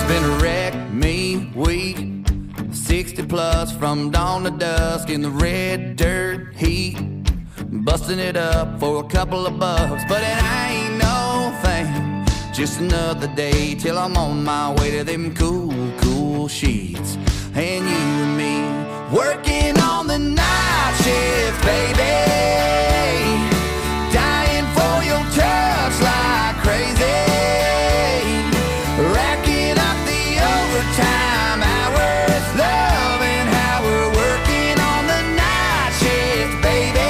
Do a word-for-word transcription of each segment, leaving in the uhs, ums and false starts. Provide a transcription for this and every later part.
been a wreck, me, week, sixty plus from dawn to dusk in the red dirt heat, busting it up for a couple of bucks. But it ain't no thing, just another day till I'm on my way to them cool, cool sheets. And you and me working on the night shift, baby, dying for your touch like crazy, racking up the overtime hours, loving how we're working on the night shift, baby.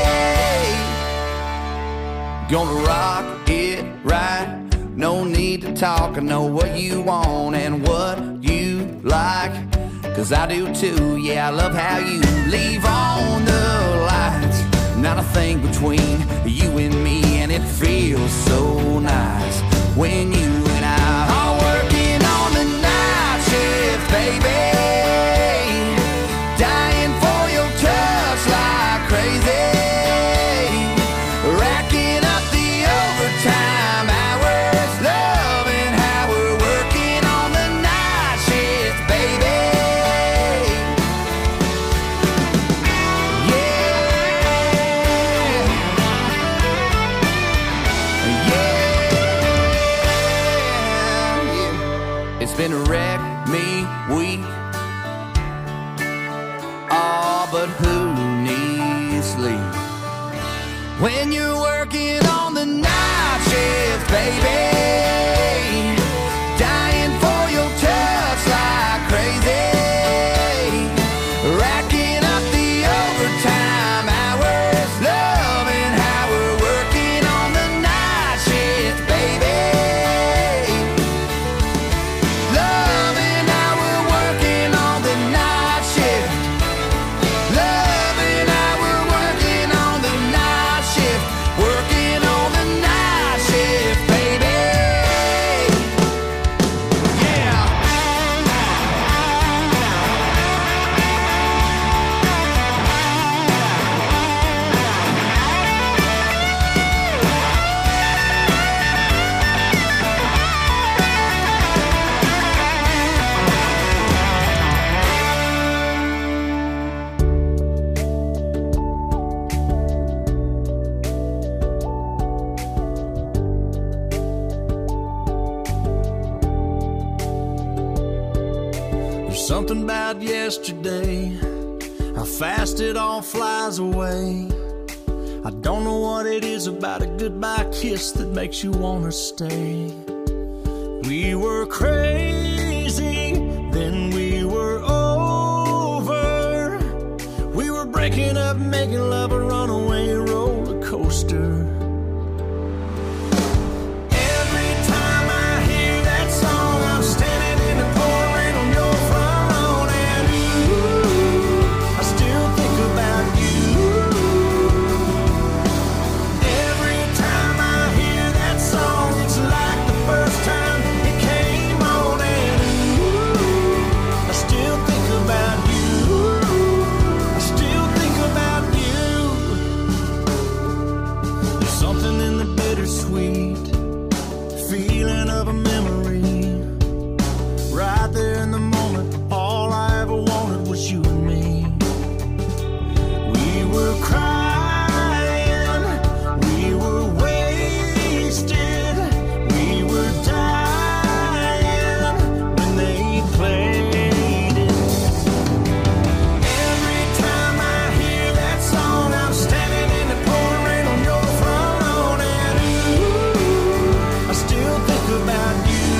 Gonna rock it right, no need to talk, I know what you want and what you like, cause I do too, yeah, I love how you leave on the lights. Not a thing between you and me, and it feels so nice when you and I are working on the night shift, baby, dying for your touch like crazy, racking up the overtime hours, loving how we're working on the night shift, baby. Been a wreck, me, weak. Oh, but who needs sleep when you're working on the night shift, baby, dying for your touch like crazy, racking up the overtime hours, loving how we're working on the night shift, baby. Something about yesterday, how fast it all flies away. I don't know what it is about a goodbye kiss that makes you wanna stay. We were crazy, then we were over. We were breaking up, making love a runaway roller coaster. About you.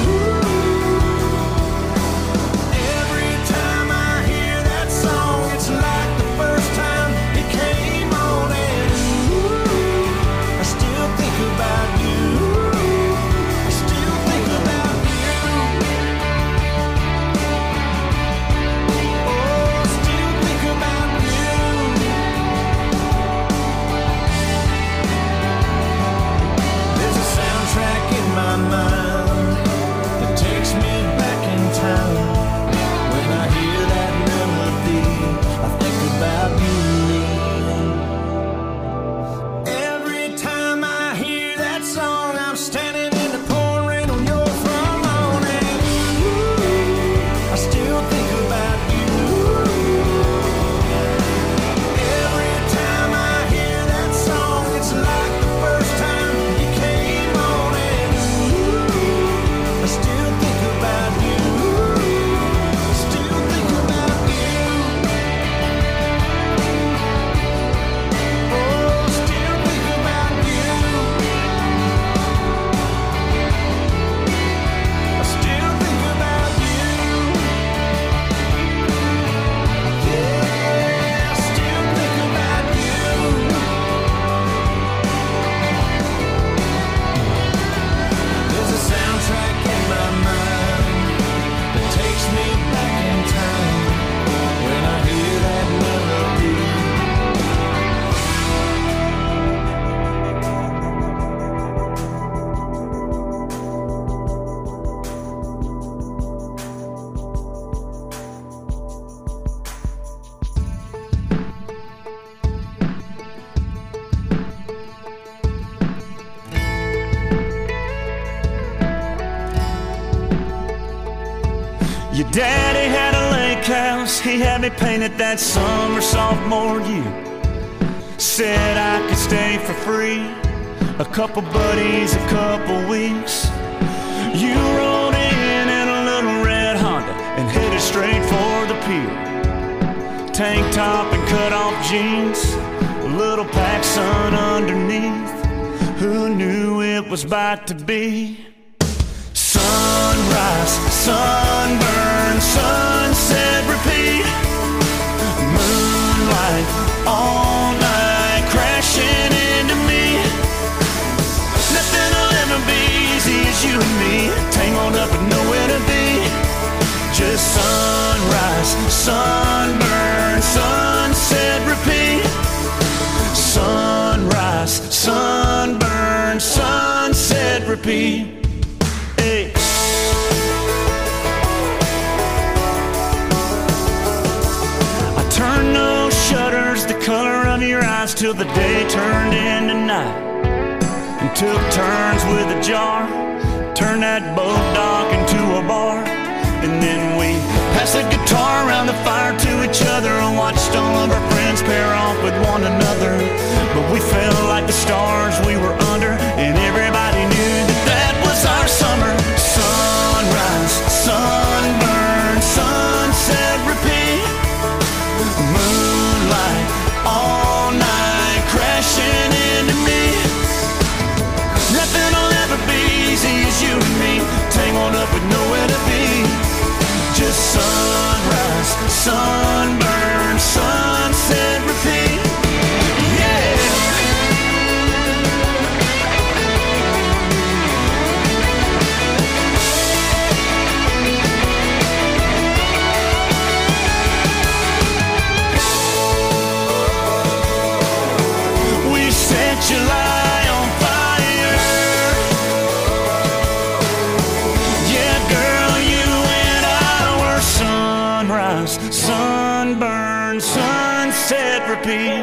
Your daddy had a lake house, he had me painted that summer sophomore year. Said I could stay for free, a couple buddies, a couple weeks. You rode in in a little red Honda and headed straight for the pier. Tank top and cut off jeans, a little PacSun underneath. Who knew it was about to be sunrise, sunburn, sunset, repeat. Moonlight all night crashing into me. Nothing will ever be easy as you and me, tangled up and nowhere to be. Just sunrise, sunburn, sunset, repeat. Sunrise, sunburn, sunset, repeat. Hey. I turned those shutters the color of your eyes till the day turned into night, and took turns with a jar, turned that boat dock into a bar. And then we passed the guitar around the fire to each other and watched all of our friends pair off with one another. But we felt like the stars we were under, and everybody knew that that was our summer. Sunrise, sunburn, sunset, repeat. Moonlight all night crashing into me. Nothing will ever be easy as you and me, tangled up with nowhere to be. Just sunrise, sunburn, sunset, repeat. Yeah. We set July on fire. Yeah, girl, you and I were sunrise, sunburn, sunset, repeat.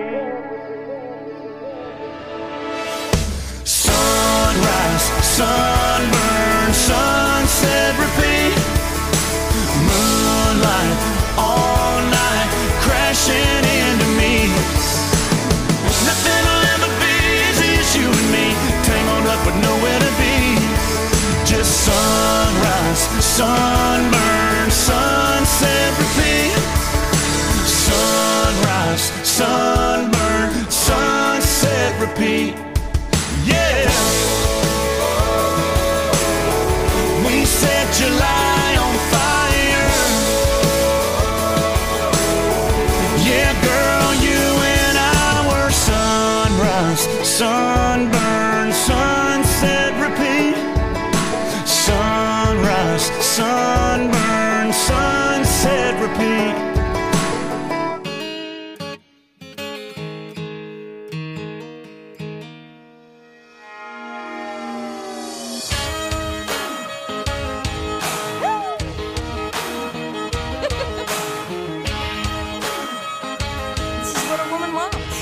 Sunrise, sunburn, sunset, repeat. Moonlight all night crashing into me. Nothing will ever be easy as you and me, tangled up with nowhere to be. Just sunrise, sunburn, sunset, repeat. Sunrise, sunburn, sunset, repeat. Yeah. We set July on fire. Yeah, girl, you and I were sunrise, sunburn, sunset, repeat. Sunrise, sunburn, sunset, repeat. This is what a woman wants.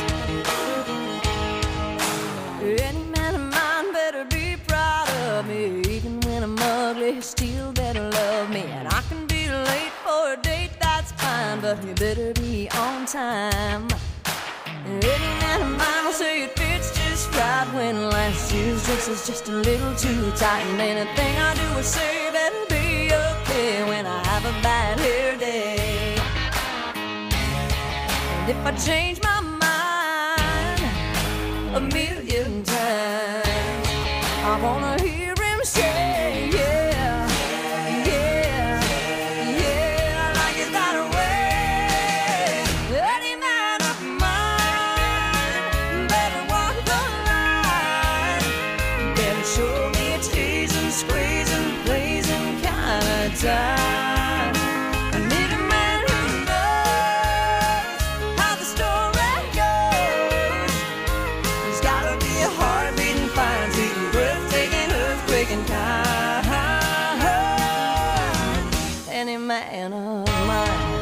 Any man of mine better be proud of me. Even when I'm ugly, he still better love me. And I can be late for a date, that's fine, but you better be on time. Any man of mine will say it fits just right when last year's dress is just a little too tight. And anything I do or say better be okay when I have a bad hair day. And if I change my mind a million times, I wanna hear him say, yeah, yeah, yeah, like it's got a way. Any man of mine better walk the line, better show me a teasing, squeezing, pleasing kind of time. I need a man who knows how the story goes. There's gotta be a heart beating fine, sweet, breathtaking, earthquaking kind. Any man of mine.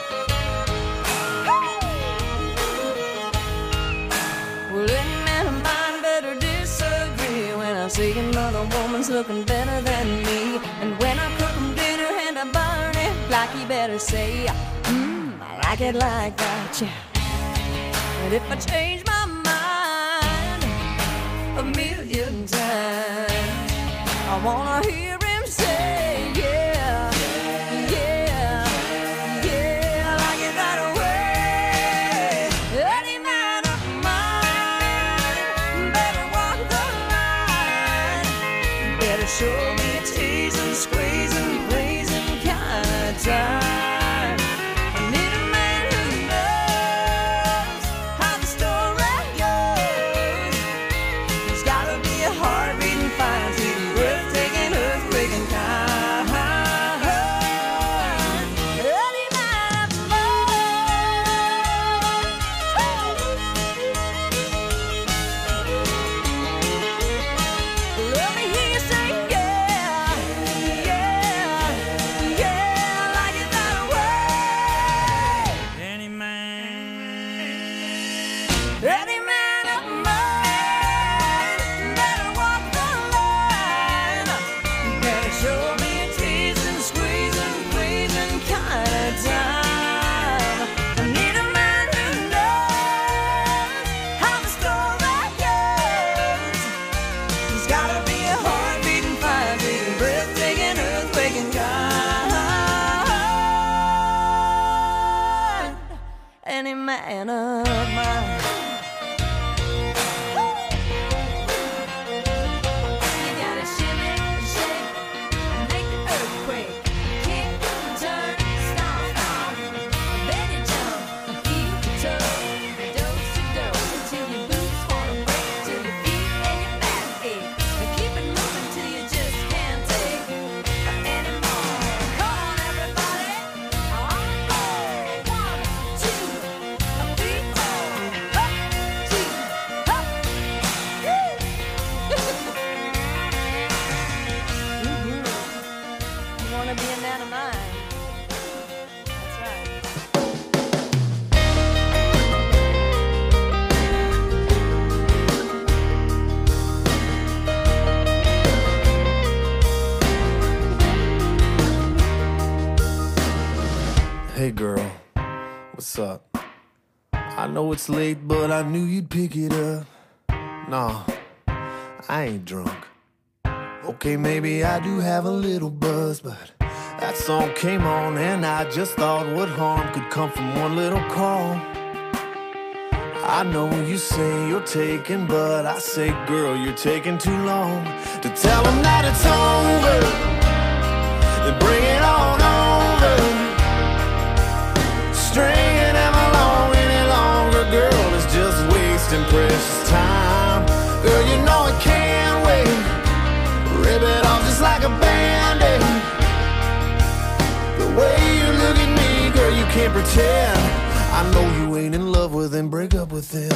Well, any man of mine better disagree when I see another woman's looking better than me. And when I cook 'em dinner and I buy like, he better say, mmm, I like it like that, yeah. And if I change my mind a million times, I wanna hear him say, yeah, yeah, yeah, I like it that way. Any man of mine better walk the line, better show me a teasing, squeezing, pleasing kind of time. I need a man who knows how the story goes. He's gotta be a heart-beating, fine-tuning, breathtaking, earthquaking kind. Any man of mine. Let me hear you say, yeah, yeah, yeah, I like it that way. Any man. Any man of mine better walk the line, better show me a teasing, squeezing, pleasing kind of time. I need a man who knows how the story goes. He's gotta be a heart-beating, fire-beating, breathtaking, earthquaking kind. Any man of mine. You gotta shimmy, shake, and make the earthquake. Kick, turn, stomp, stomp. Then you jump, heel to toe, dose to dose, until your boots wanna break, till your feet and your back ache. And keep it moving till you just can't take anymore. Come on, everybody, on go. One, two, three, four. Up, two, up. Woo! Mhm. You wanna be a man of mine? That's right. Hey girl, what's up? I know it's late, but I knew you'd pick it up. Nah, I ain't drunk. Okay, maybe I do have a little buzz, but that song came on and I just thought what harm could come from one little call. I know you say you're taking, but I say, girl, you're taking too long to tell them that it's over. Then bring it on over. Stringing them along any longer, girl, is just wasting precious time. Girl, you know it can't wait. Rip it off just like a band-aid. The way you look at me, girl, you can't pretend. I know you ain't in love with him, break up with him.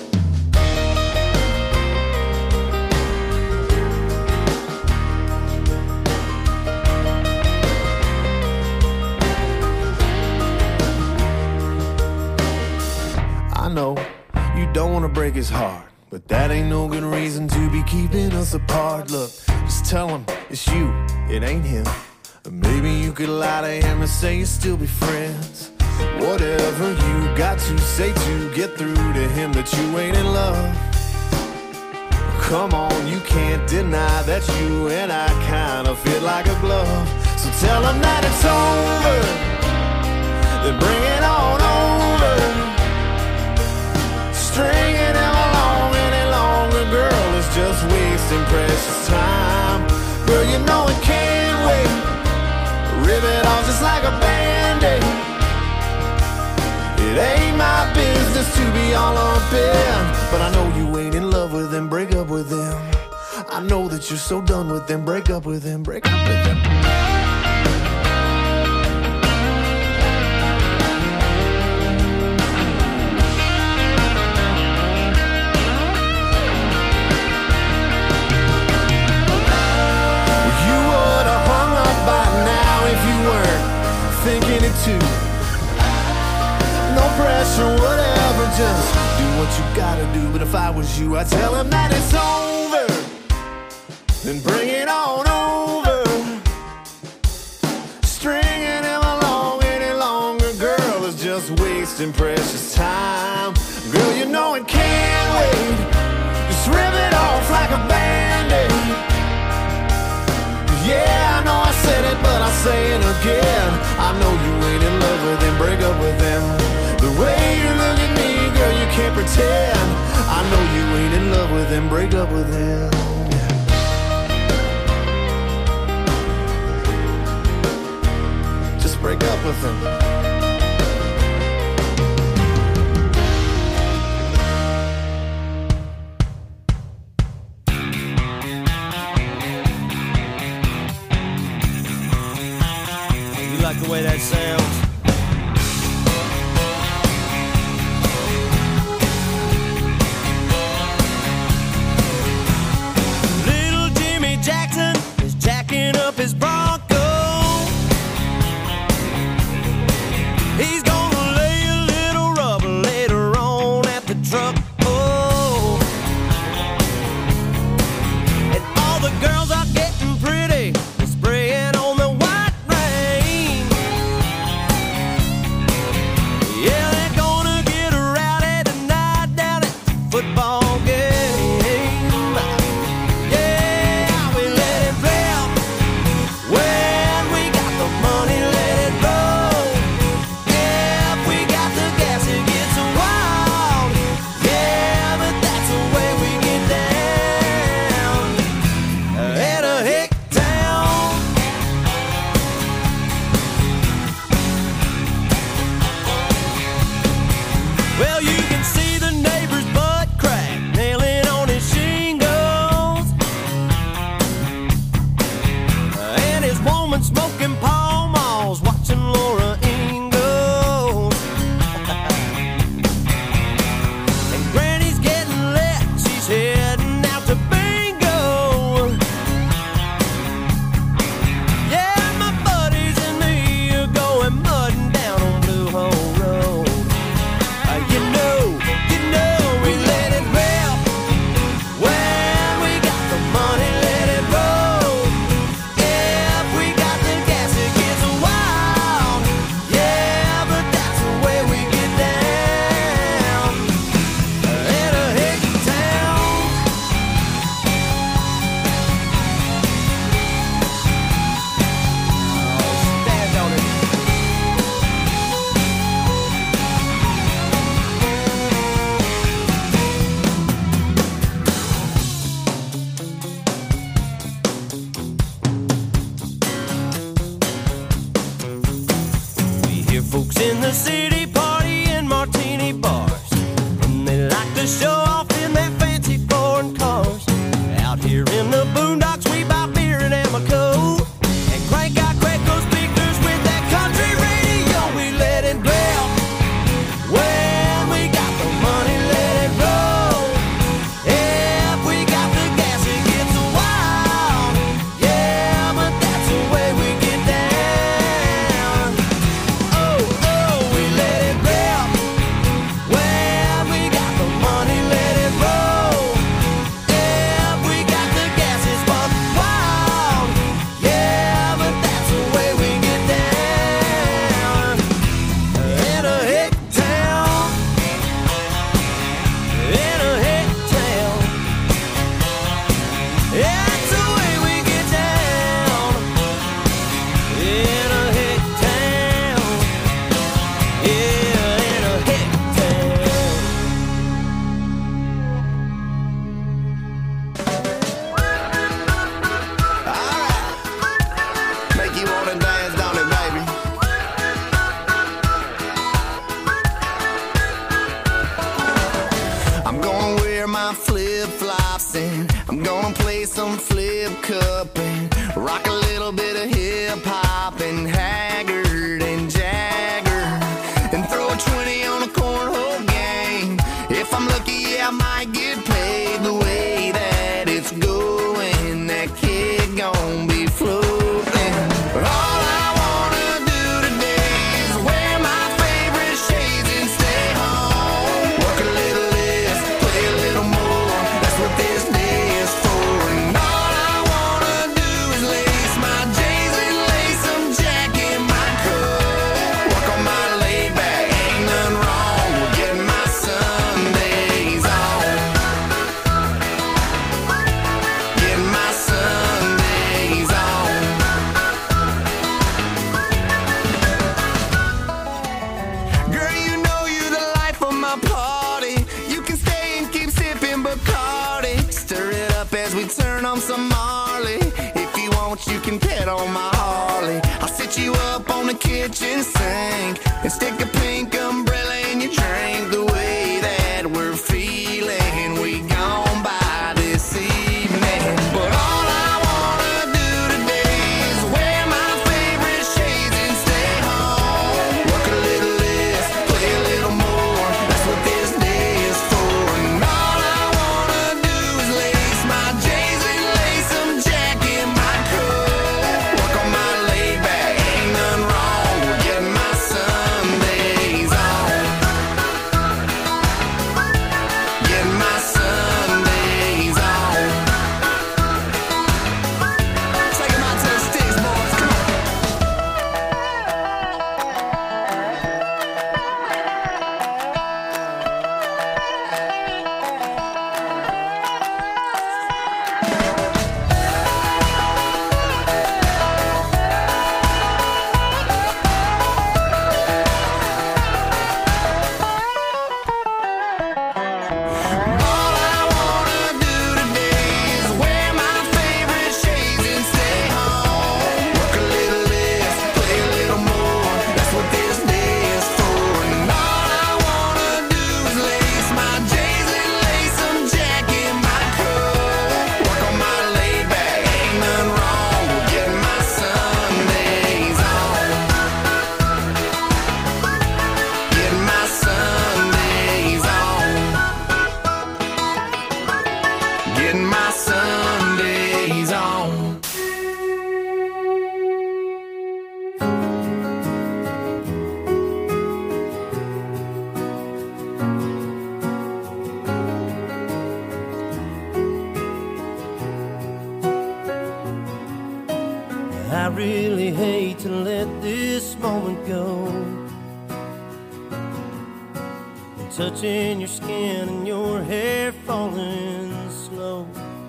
I know you don't wanna break his heart, but that ain't no good reason to be keeping us apart. Look, just tell him it's you, it ain't him. Or maybe you could lie to him and say you still be friends. Whatever you got to say to get through to him that you ain't in love. Come on, you can't deny that you and I kinda fit like a glove. So tell him that it's over, then bring it on over. Stringing him along any longer, girl, is just wasting precious time. Girl, you know it can't wait. Rip it off just like a band-aid. It ain't my business to be all up in, but I know you ain't in love with him, break up with him. I know that you're so done with him, break up with him, break up with him. You would have hung up by now if you weren't thinking it too. No pressure, whatever, just do what you gotta do. But if I was you, I'd tell him that it's over, then bring it on over. Stringing him along wasting precious time. Girl, you know it can't wait. Just rip it off like a Band-Aid. Yeah, I know I said it, but I'll say it again. I know you ain't in love with him, break up with him. The way you look at me, girl, you can't pretend. I know you ain't in love with him, break up with him. Just break up with him. The way that sounds. Little Jimmy Jackson is jacking up his Bronco. He's gonna lay a little rubber later on at the truck. Oh, and all the girls are getting pretty, spraying on the white rain. Yeah, they're gonna get rowdy tonight down at the football game. Yeah, we let it rip. When we got the money, let it roll. If we got the gas, it gets wild. Yeah, but that's the way we get down. In a hick town. Well, you can see the neighbor's butt crack nailing on his shingles, and his woman smoking Pall Malls, watching Laura Ingalls. And Granny's getting lit, she's heading out to bingo. Yeah, my buddies and me are going mudding down on Blue Hole Road. Uh, you know, you know, we let it rip. When we got the money, let it roll. If we got the gas, it gets wild. Yeah, but that's the way we get down. In a hick town. Oh, stand on it. We hear folks in the city party in martini bars, and they like to show off in their fancy foreign cars. Out here in the boondocks, we buy beer and Amoco, and crank out Craco speakers with that country radio. We let it rip. When we got the money, let it roll. If we got the gas, it gets wild. Yeah, but that's the way we get down. Oh, oh, we let it rip. When we got the money, let it roll. If we got the gas, it's buck wild. Yeah, but that's the way we get down. In a hick town. In a hick town. Yeah, that's the way we get down. In a hick town. Yeah, in a hick town. Alright. Make you wanna dance, don't it, baby? I'm gonna wear my flip-flops and I'm gonna play some flip cup and rock a little bit of hip-hop and Haggard and Jagger and throw a twenty on a cornhole game. If I'm lucky, yeah, I might get paid. The way that it's going, that kid gon' be floating. But all I wanna do today is wear my favorite shades and stay home. Work a little less, play a little more. That's what this day is for. And all I wanna do is lace my J's can pedal my Harley. I'll sit you up on the kitchen sink and stick a pink umbrella in your drink. The way that we're feeling, we gone by this evening. But all I wanna do today is wear my favorite shades and stay home. Work a little less, play a little more. That's what this day is for. And all I wanna do is lace my J's and lace some Jack in my coat. Work on my laid back, ain't nothing wrong with getting my Sundays on. Getting my Sundays on. Take 'em out to the sticks, boys, come on. All I wanna do today is wear my favorite shades and stay home. Work a little less, play a little more. That's what this day is for. And all I wanna do is lace my J's and lace some Jack in my coat. Work on my laid back, ain't nothing wrong with getting my Sundays on. Getting my Sundays on. Getting my Sundays on. I really hate to let this moment go. And touching your skin and your hair falling slow.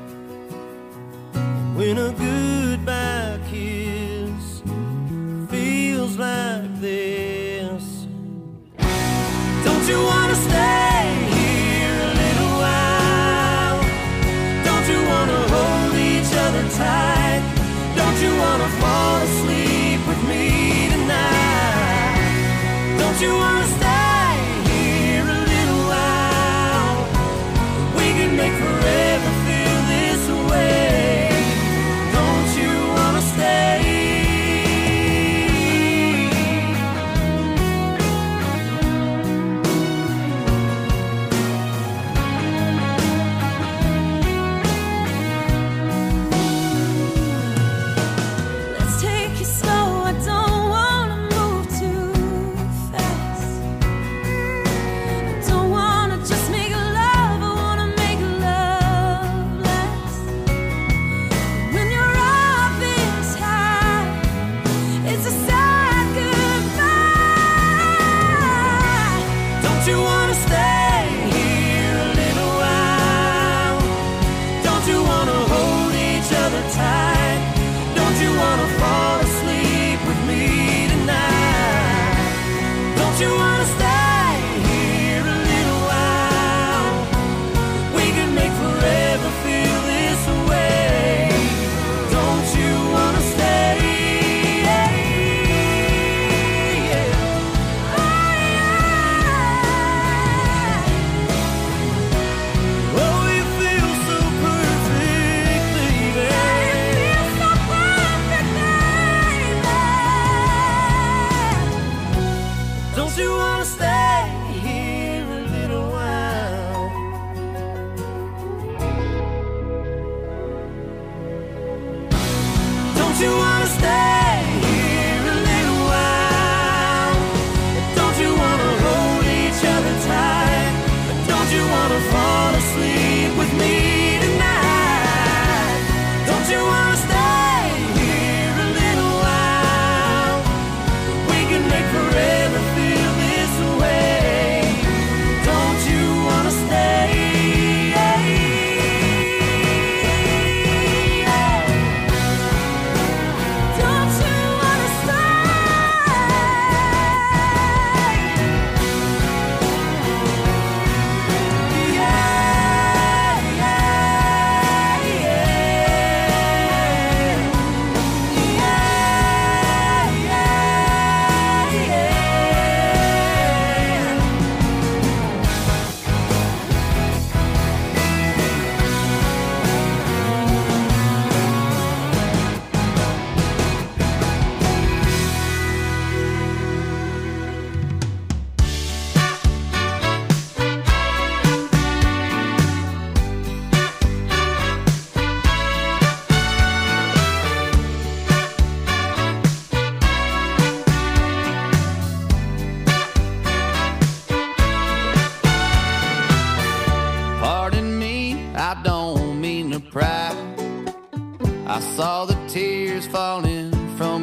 When a goodbye kiss feels like this. Don't you wanna stay here a little while? Don't you wanna hold each other tight? Don't you wanna fall asleep with me tonight? Don't you wanna stay here a little while? We can make forever feel this way. Don't you wanna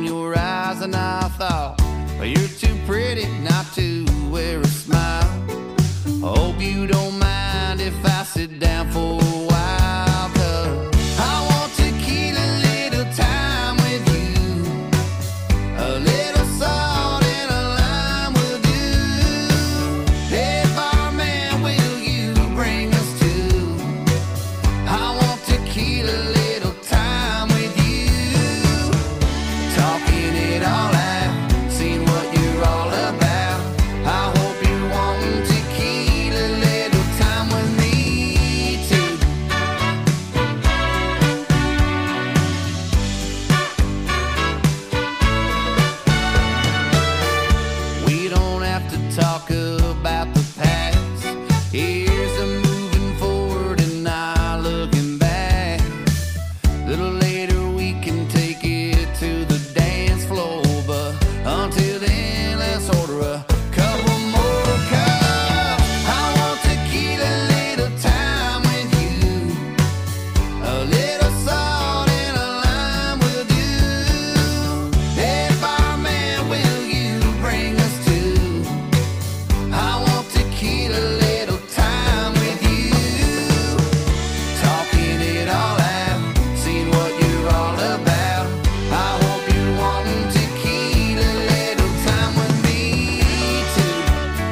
your eyes, and I thought, well, you're too pretty not to wear a smile. Hope you don't mind if I sit down for a while, 'cause I want to keep a little time with you. A little salt and a lime will do. Hey, barman, will you bring us to? I want to keep a little time with you. Talking it all out, seeing what you're all about. I hope you're wanting to keep a little time with me too. We don't have to talk about the past. Here's a moving forward and not looking back. Little later we can take it to the dance floor, but until then let's order a couple more cups. I want to keep a little time with you. A little salt and a lime will do. Hey, barman, will you bring us to? I want to keep a little time with you. Talking it all out, seeing what you're all about. I hope you're wanting to keep a little time with me too.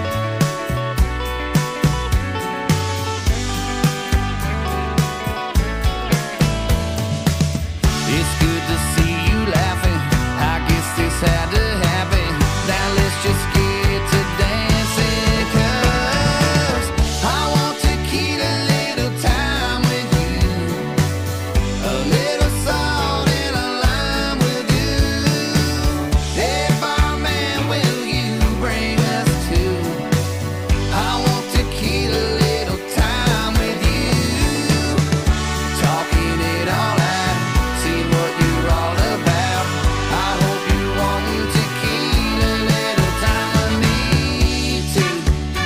It's good to see you laughing. I guess this had to happen. Now let's just get to dancing, 'cause I want to keep a little time with you. A little salt and a lime will do. Hey, barman, will you bring us to? I want to keep a little time with you. Talking it all out, seeing what you're all about. I hope you're wanting to keep a little time with me too.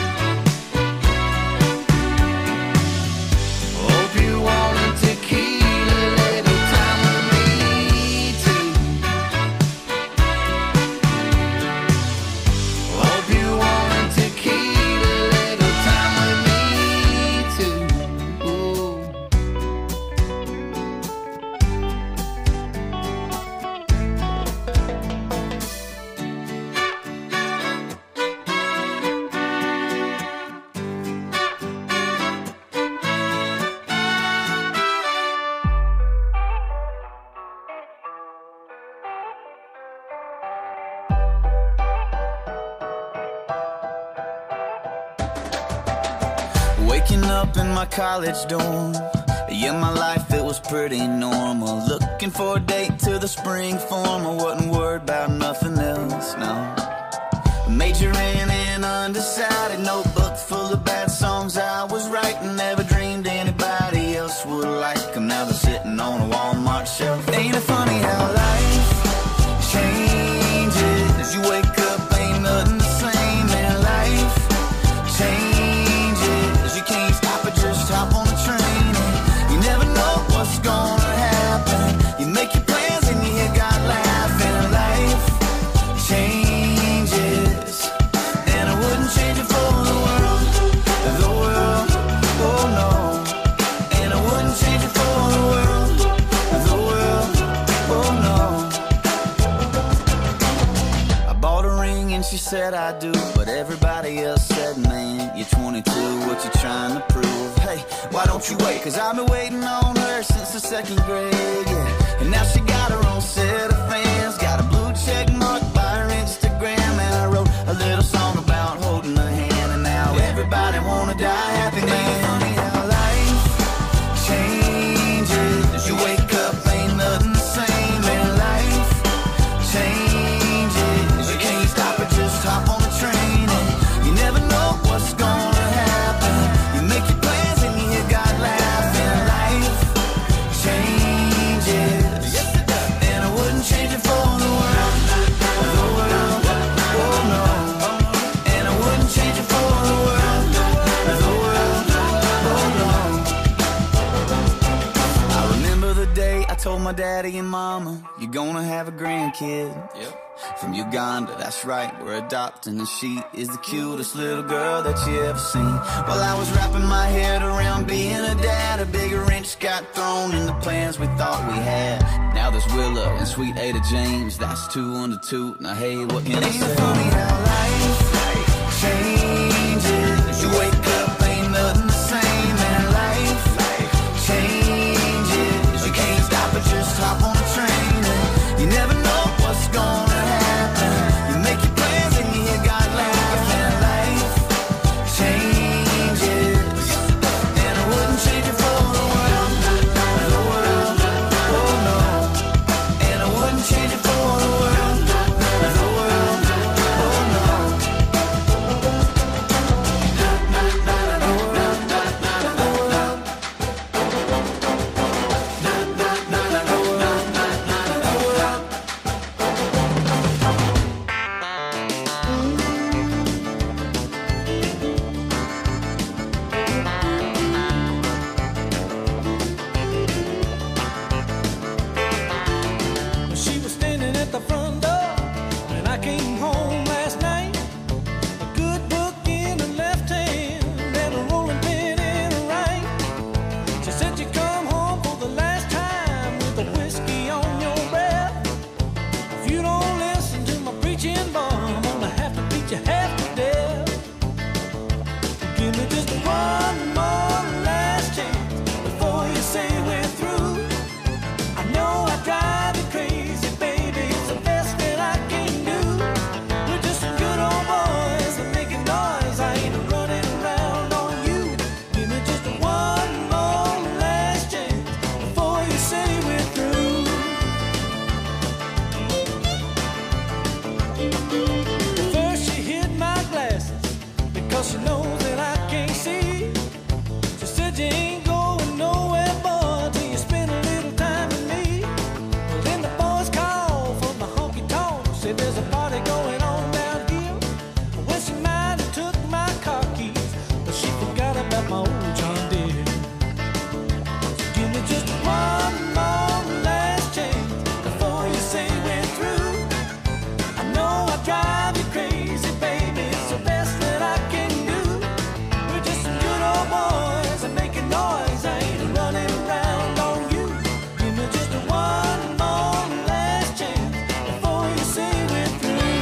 Hope you're wanting to keep a little time with me too. Hope you're wanting to keep a little time with me too. Ooh. Waking up in my college dorm. Yeah, my life, it was pretty normal. Looking for a date to the spring form. I wasn't worried about nothing else, no. Majoring in undecided, notebook full of bad songs I was writing. Never dreamed anybody else would like them. Now they're sitting on a Walmart shelf. Ain't it funny how life changes? You wake up, ain't nothing the same. And life changes. You can't stop it, just hop on the train. And you never know what's gonna happen. You make your plans and you hear God laughing. Life changes, and I wouldn't change it for the world. The world, oh no. And I wouldn't change it for the world. The world, oh no. I bought a ring and she said I do, but everybody else said, man, you're twenty-two, what you trying to prove? Hey, why don't you wait? Cause I've been waiting on her since the second grade, yeah. And now she got her own set of fans. Got a blue check mark by her Instagram. And I wrote a little song about holding her hand. And now everybody wanna die happy, man. Funny how life changes. You wake up, ain't nothing the same. And life changes. You can't stop it, just hop on the train. And you never know what's gonna happen. You make your plans and you hear God laughing. Life changes, and I wouldn't change it for the world. The world, oh no. And I wouldn't change it for the world. The world, oh no. I remember the day I told my daddy and mama, you You're gonna have a grandkid. Yep. From Uganda, that's right, we're adopting, and she is the cutest little girl that you ever seen. While I was wrapping my head around being a dad, a bigger wrench got thrown in the plans we thought we had. Now there's Willa and sweet Ada James, that's two under two. Now hey, what can I say? Ain't it funny how life changes? You wake up, ain't nothing the same, and life changes. You can't stop it, just hop on a train, and you never know what's gonna happen. You make your plans and you hear God laugh, and life changes. And I wouldn't change it for the world, the world, oh no. And I wouldn't change it for the world, the world, oh no. She was standing at the front door when I came home last night. A good book in her left hand and a rolling pin in her right. She said you come home for the last time with a whiskey on your breath. If you don't listen to my preaching, boy, I'm gonna have to beat you half to death. Give me just one more last chance before you say we're through. I know I drive you crazy, baby, it's the best that I can do. We're just some good old boys that making noise, I ain't running around on you. Give me just one more last chance before you say we're through. First she hid my glasses because she knows that I can't see. She said you ain't going nowhere, boy, till you spend a little time with me. Well, then the boys called from the honky tonk, said there's a party going on down here. Well, she might have took my car keys, but she forgot about my old John Deere. So give me just one more last chance before you say we're through. I know I drive you crazy, baby, it's the best that I can do. We're just some good old boys and making noise, I ain't running around on you. Give me just one more last chance before you say we're through.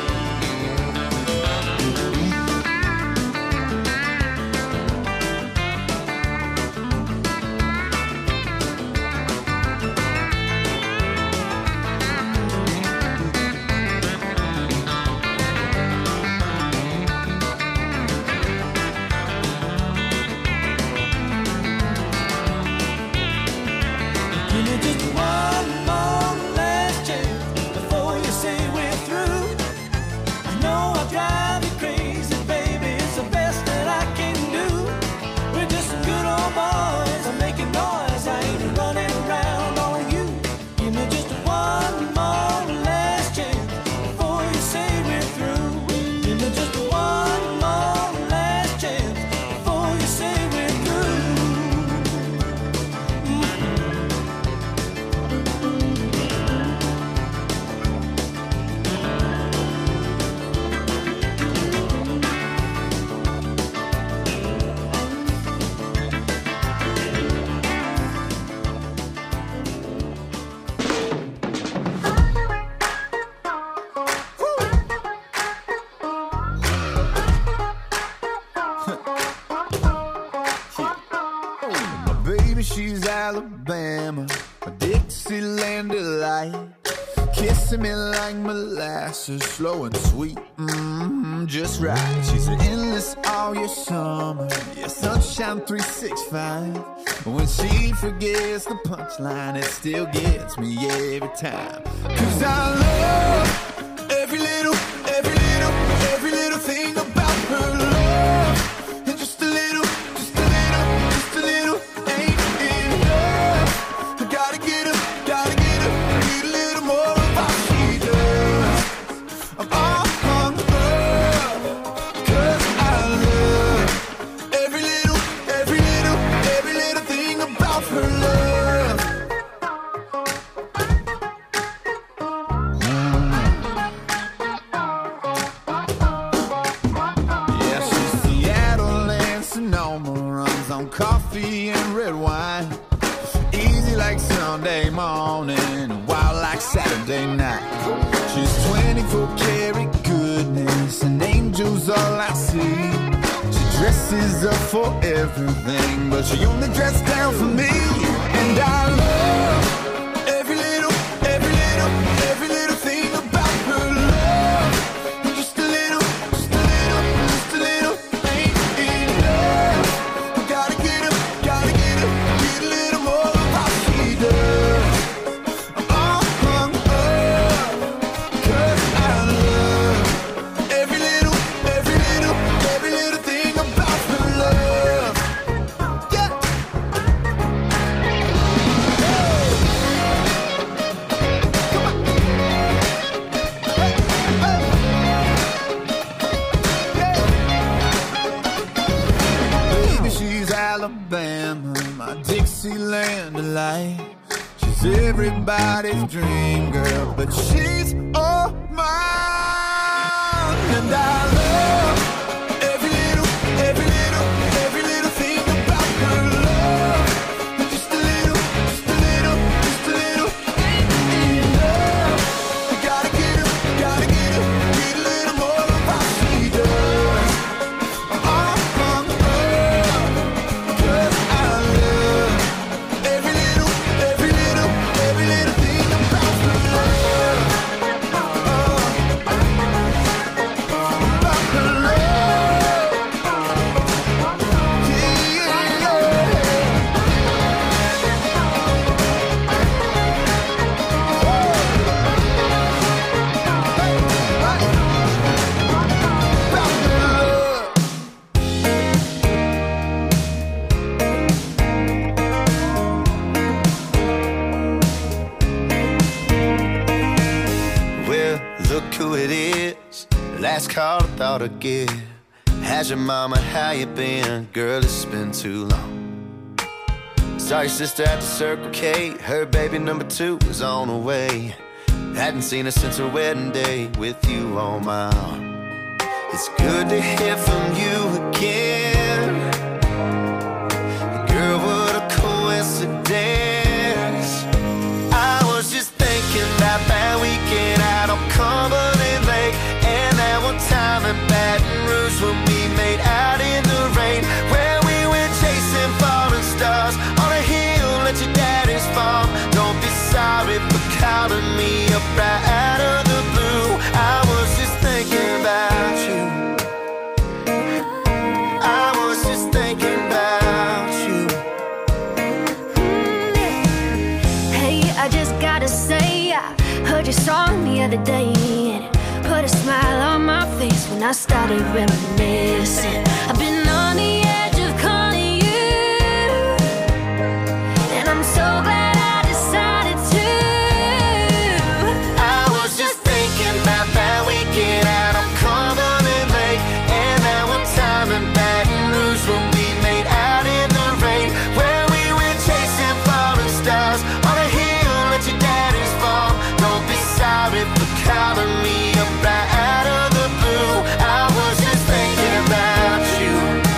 Give me just one more last chance before you say we're through. I know I drive you crazy, baby, it's the best that I can do. We're just some good old boys, I'm making noise, I ain't running around on you. Give me just one more last chance before you say we're through. Give me just one more last chance before you say we're through. My baby, she's Alabama, a Dixieland delight. Kissing me like molasses, slow and sweet, mm-hmm, just right. She's an endless all year summer, yeah, sunshine three sixty-five. When she forgets the punchline, it still gets me every time. Cause I love every little, every little, every little thing about her love. And just a little, just a little, just a little ain't enough. I gotta get her, gotta get her, need a little more of what she does. I'm all on her, cause I love every little, every little, every little thing about her love. morning, wild like Saturday night. She's twenty-four karat goodness, and angels all I see. She dresses up for everything, but she only dresses down for me. And I love every little, every little, every little thing about her love. Just a little, just a little, just a little ain't enough. Gotta get her, gotta get her, get a little more of how she does. I'm all hung up, 'cause I love every little, every little, every little thing about her love. Yeah. Baby, she's Alabama, my Dixieland delight. She's everybody's dream girl, but she's all mine. And I love every little, every little, every little thing about her love. Just a little, just a little, just a little ain't enough. Gotta get her, gotta get her, get a little more of how she does. I'm all hung up, 'cause I love every little, every little, every little thing about her love. About her love. Yeah, yeah, about her love. Well, look who it is. Last call I thought I'd get. How's your mama? How you been? Girl, it's been too long. Saw your sister at the Circle K. Her baby number two was on the way. Hadn't seen her since her wedding day with you on my arm. It's good to hear from you again. Girl, what a coincidence. I was just thinking about that weekend out on Cumberland Lake, and that one time in Baton Rouge when we made out in the rain, where we went chasing falling stars on a hill at your daddy's farm. Don't be sorry for calling me up right out of the blue. I was just thinking about you. I was just thinking about you. Hey, I just gotta say, I heard your song the other day, and it put a smile on my face when I started reminiscing. I've been on the edge of calling you, and I'm so glad I decided to. I was just thinking about that weekend out on Cumberland Lake, and that one time in Baton Rouge when we made out in the rain, where we went chasing falling stars on a hill at your daddy's farm. Don't be sorry for calling me up right out of the blue. I was just thinking about you.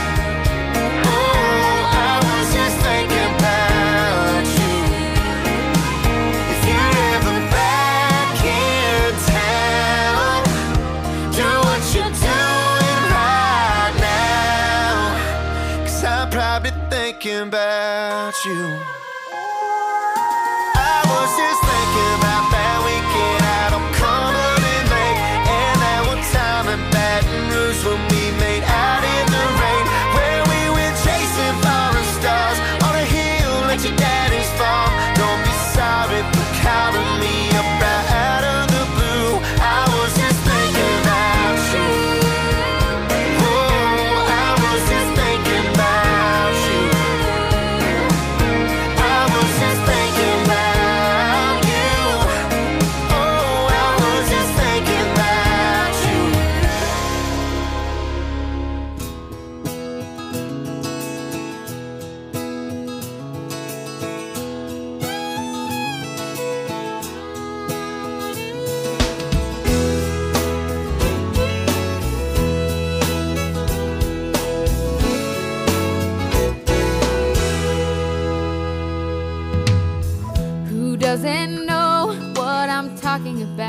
Oh, I was just thinking about you. If you're ever back in town, do what you're doing right now, 'cause I'm probably thinking about you. I was just thinking about that weekend out on Cumberland Lake, and that one time in Baton Rouge when we made out in the rain, where we went chasing falling stars on a hill at your daddy's farm. Don't be sorry for calling me up right out of the blue. I was just thinking about you. Oh, I was just thinking about you.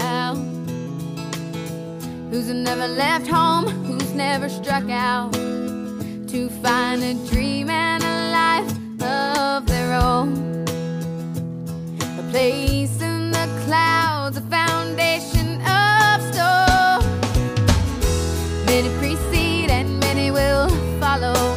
out, who's never left home, who's never struck out to find a dream and a life of their own. A place in the clouds, a foundation of stone. Many precede and many will follow.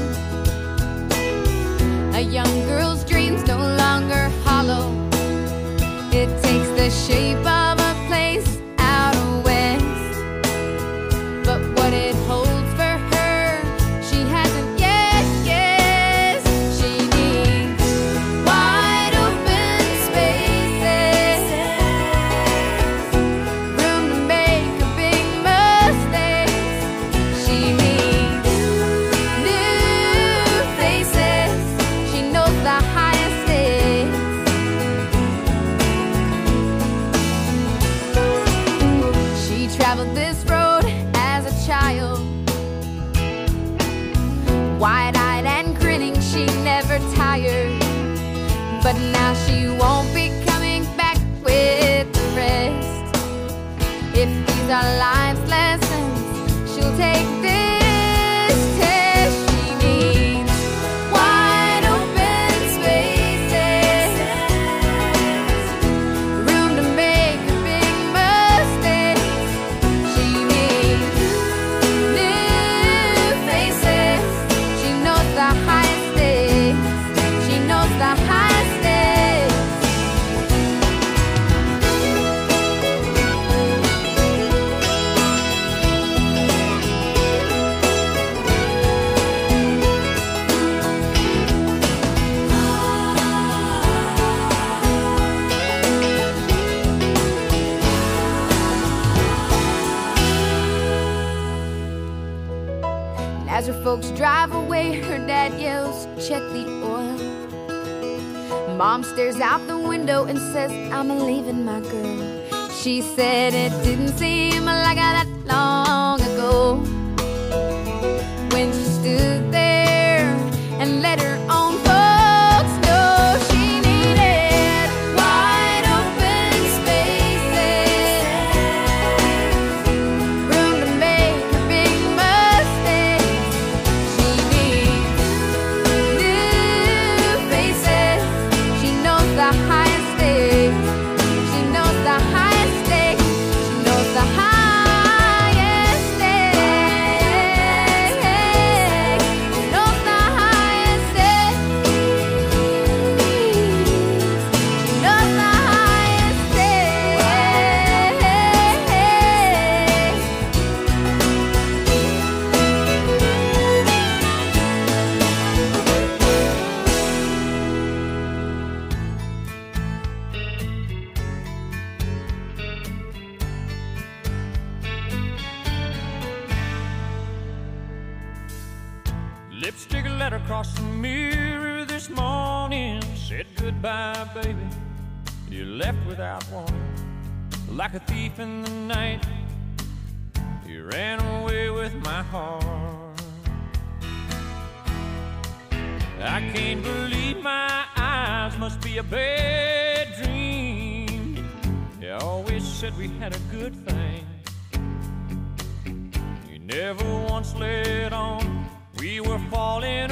A young girl's dreams no longer hollow. It takes the shape of a place out west, but what it holds for her, she hasn't yet guessed. She needs wide open spaces, room to make a big mistakes. She needs new faces. She knows the highest stakes. She traveled this road as a child, wide-eyed and grinning, she never tired. But now she won't be coming back with the rest. If these are life's lessons, she'll take this test. She needs wide open spaces, room to make a big mistake. She needs new faces. She knows the highest stakes. She knows the highest stakes. As her folks drive away, her dad yells, "Check the oil." Mom stares out the window and says, "I'm leaving my girl." She said it didn't seem like that long ago when she stood there and let her own folks know she needed wide open spaces, room to make a big mistake. She needs new faces. She knows the highest stakes. She knows the highest stakes. She knows the highest stakes. She knows the highest stakes. She knows the highest stakes. Lipstick letter across the mirror this morning said goodbye, baby. You left without warning, like a thief in the night. You ran away with my heart. I can't believe my eyes, must be a bad dream. You always said we had a good thing. You never once let on we were falling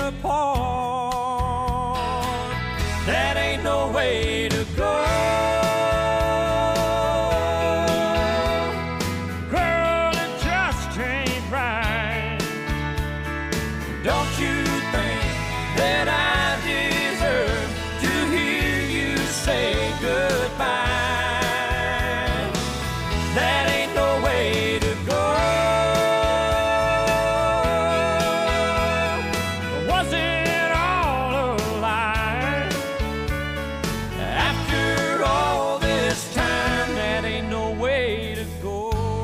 apart. That ain't no way to go. Girl, it just ain't right. Don't you think that I deserve to hear you say goodbye? That ain't no way to go. Was it all a lie? After all this time, that ain't no way to go.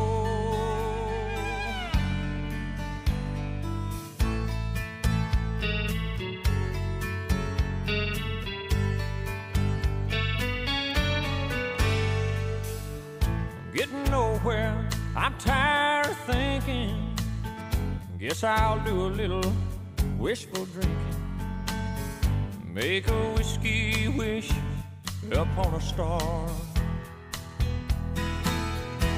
I'm getting nowhere, I'm tired of thinking. Guess I'll do a little wishful drinking. Make a whiskey wish up on a star.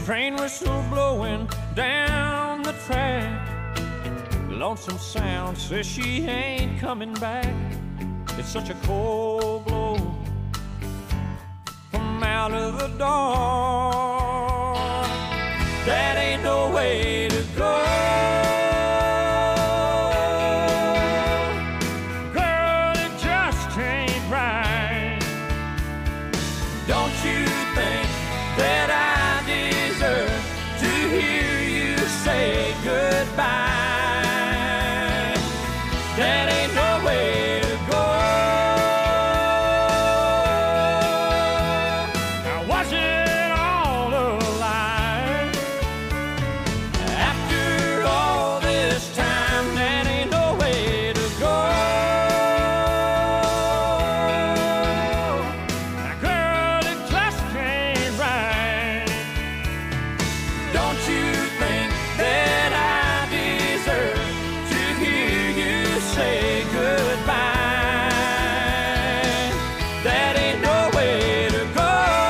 train whistle blowing down the track. Lonesome sound says she ain't coming back. It's such a cold blow from out of the dark. That ain't no way to go. Girl, it just ain't right. Don't you think that I deserve to hear you say goodbye? That ain't no way to go. Now was it all a lie? After all this time, that ain't no way to go. Now girl, it just ain't right. Don't you think that I deserve to hear you say goodbye? That ain't no way to go.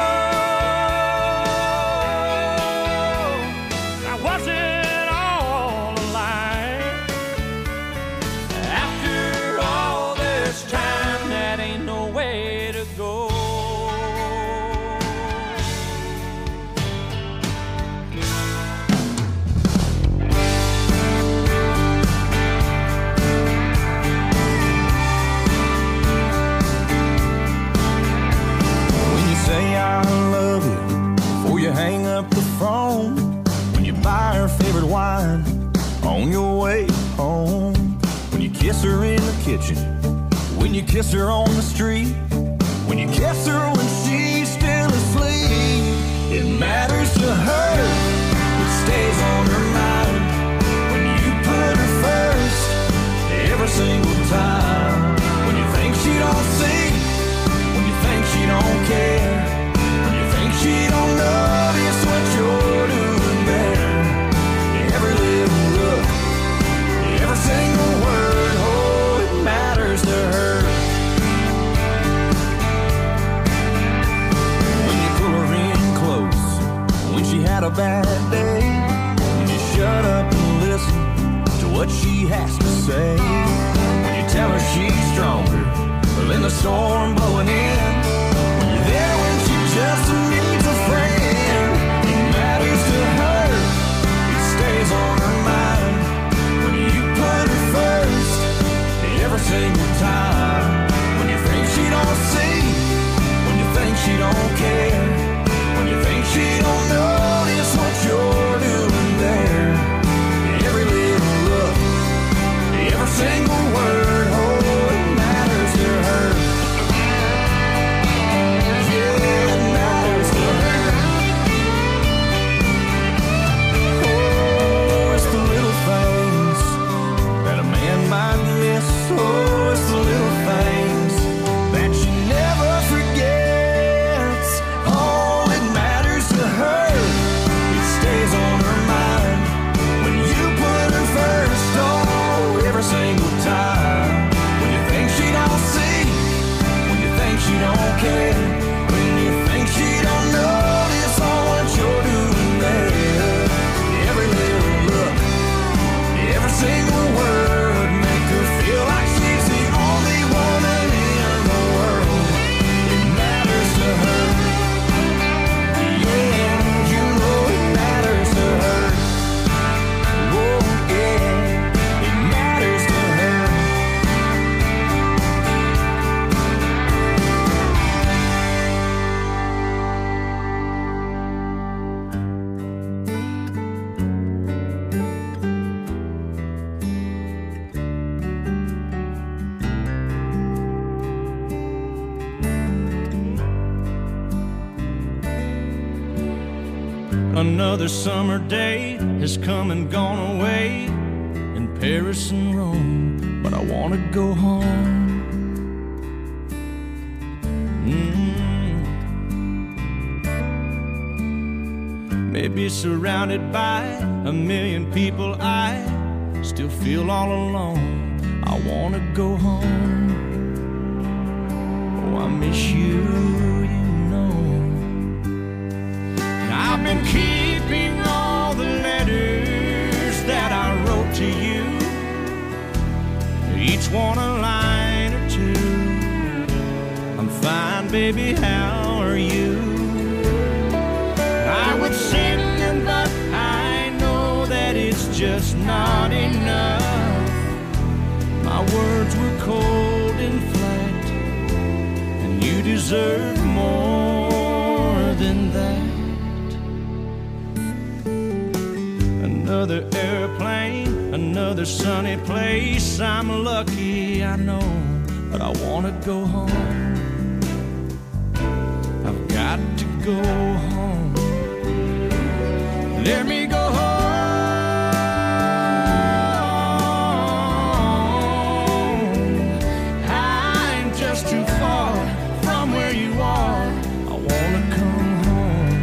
Now was it all a lie? After all this time, that ain't no way to go. When you say I love you before you hang up the phone, when you buy her favorite wine on your way home, when you kiss her in the kitchen, when you kiss her on the street, when you kiss her when she's still asleep, it matters to her, it stays on her mind. When you put her first every single time, when you think she don't see, when you think she don't care, when you think she don't notice what you're doing there. Every little look, every single word, oh, it matters to her. When you pull her in close, when she had a bad day, when you shut up and listen to what she has to say, when you tell her she's stronger than the storm blowing in, when you're there when she just needs a friend, it matters to her, it stays on her mind. When you put her first every single time, when you think she don't see, when you think she don't care, when you think she don't notice what you're doing there. Every little look, every single word, oh, it matters to her. Yeah, it matters to her. Oh, it's the little things that a man might miss. Oh, it's the little things that she never forgets. Oh, it matters to her, it stays on her mind. When you put her first, oh, every single time. When you think she don't see, when you think she don't care, when you think she don't notice all what you're doing there. Every little look, every single word, make her feel like she's the only woman in the world. It matters to her. Yeah, you know it matters to her. Oh, yeah, it matters to her. Another summer day has come and gone away in Paris and Rome, but I want to go home. Mm. Maybe surrounded by a million people, I still feel all alone. I want to go home. Oh, I miss you, you know. And I've been keeping want a line or two. I'm fine, baby, how are you? I would sing them, but I know that it's just not enough. My words were cold and flat, and you deserve more than that. Another airplane, another sunny place. I'm lucky, I know, but I wanna go home. I've got to go home. Let me go home. I'm just too far from where you are. I wanna come home.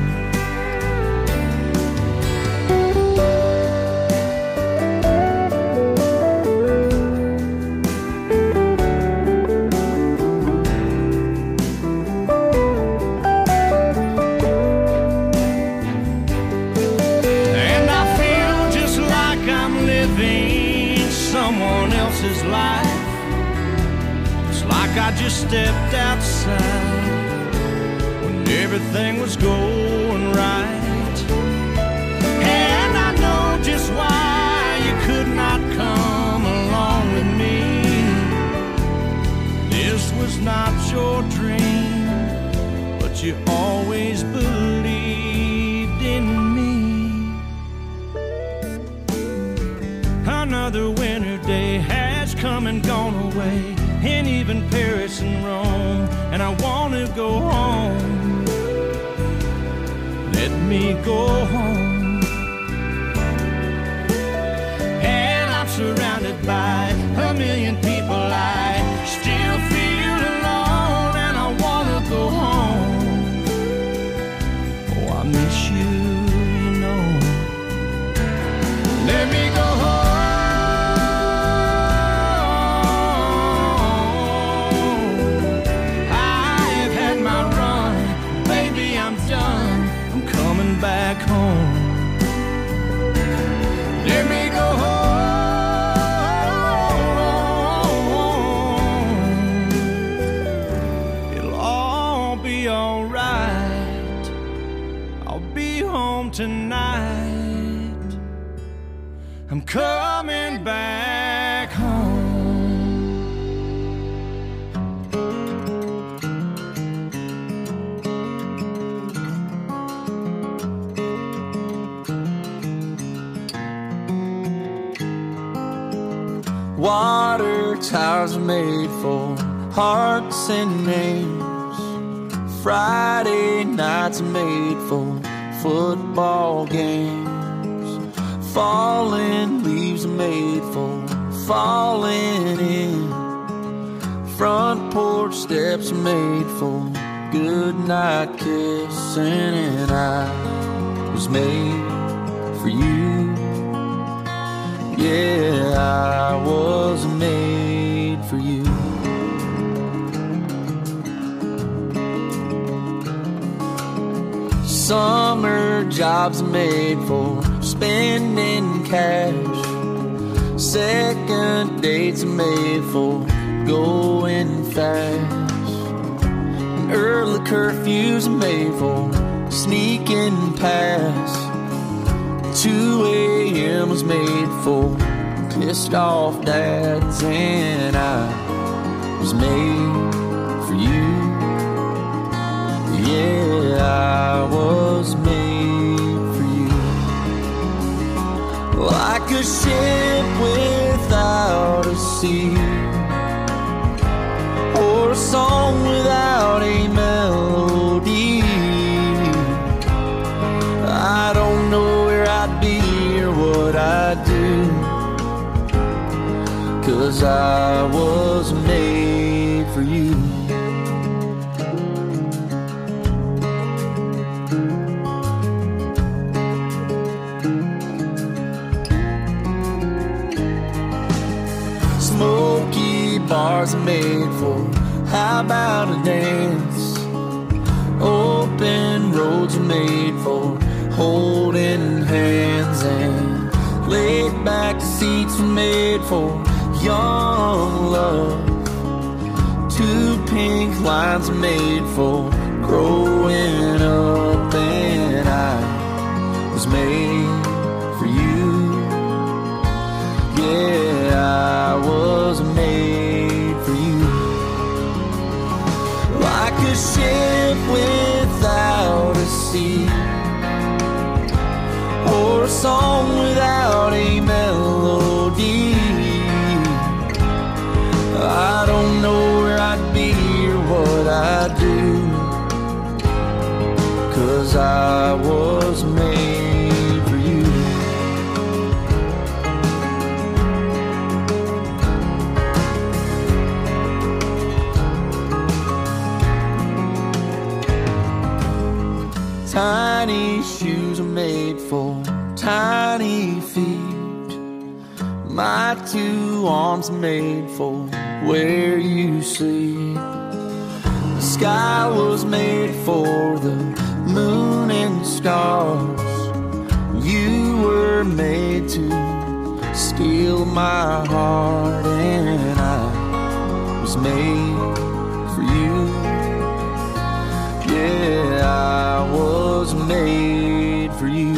And I feel just like I'm living someone else's life. It's like I just stepped outside when everything was going right. And I know just why you could not come along with me. This was not your dream, but you always believed in me. Another winter day has come and gone away, and even Paris and Rome, and I want to go home. Let me go home. And I'm surrounded by a million people. I still feel alone, and I want to go home. Oh, I miss you, you know. Let me go home. Back home. Let me go home. It'll all be alright. I'll be home tonight. I'm coming back home. Water towers are made for hearts and names. Friday nights are made for football games. Falling leaves are made for falling in. Front porch steps are made for good night kissing. And I was made for you. Yeah, I was made for you. Summer jobs are made for spending cash. Second dates are made for going fast. And early curfews are made for sneaking past. two a.m. was made for pissed off dads, and I was made for you. Yeah, I was made for you. Like a ship without a sea, or a song without a melody. I don't know where I'd be or what I'd do, 'cause I was made for you. Smoky bars are made for how about a dance. Open roads are made for holding hands, and laid back seats are made for young love. Two pink lines made for growing up, and I was made for you. Yeah, I was made for you. Like a ship without a sea, or a song without a melody. I don't know where I'd be or what I'd do, 'cause I was made for you. Tiny shoes are made for tiny feet. My two arms are made for where you sleep. The sky was made for the moon and stars. You were made to steal my heart, and I was made for you. Yeah, I was made for you.